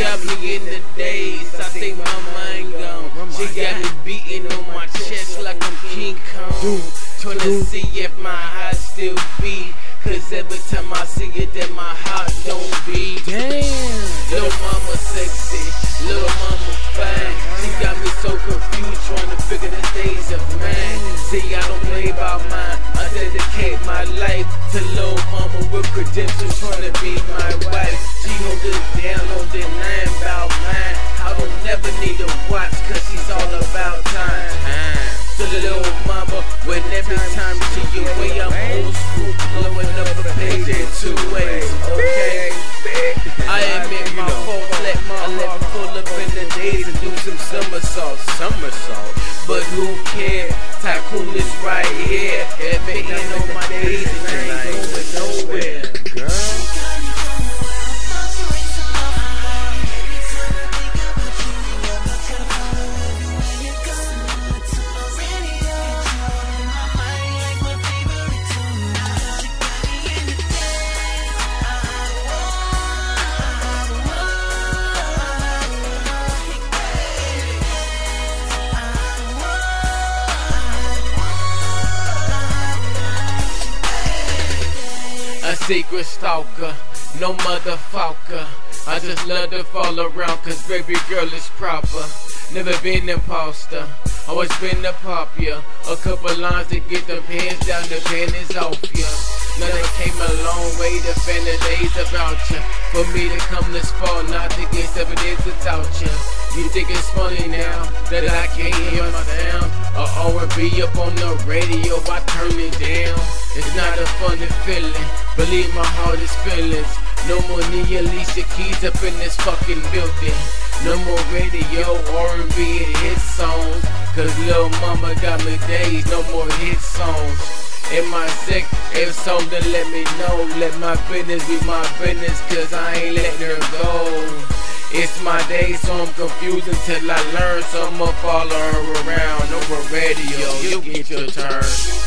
got me in the daze, I think my mind gone. She got me beating on my chest like I'm King Kong. Trying to see if my heart still beat, cause every time I see it then my heart don't beat. Damn. Little mama sexy, little mama fine. She got me so confused trying to figure the days of mine. See, I don't play by mine, I dedicate my life to little mama with credentials trying to be my wife. She gon' get down on the line about mine. I don't never need a watch cause she's all about time. So the little mama, when every time she get away, I'm old school, blowing up a page in 2 ways, okay? I admit my faults, let my heart full up in the days and do some somersaults. But who cares? Tycoon is right here, admitting on my days and I ain't going nowhere. Girl. A secret stalker, no motherfucker. I just love to fall around cause baby girl is proper. Never been imposter, always been a pop ya. A couple lines to get the pants down, the panties off ya. Now they came a long way to fan the days about ya. For me to come this far, not to get 7 days without ya. You think it's funny now that I can't hear my sound? Or R&B up on the radio, I turn it down. It's not a funny feeling, believe my heart is feelings. No more Nia Alicia Keys up in this fucking building. No more radio, R&B and hit songs, cause Lil Mama got me dazed. No more hit songs. Am I sick? If so, then let me know. Let my business be my business, cause I ain't letting her go. It's my day, so I'm confused until I learn. So I'ma follow her around over radio. You get your turn.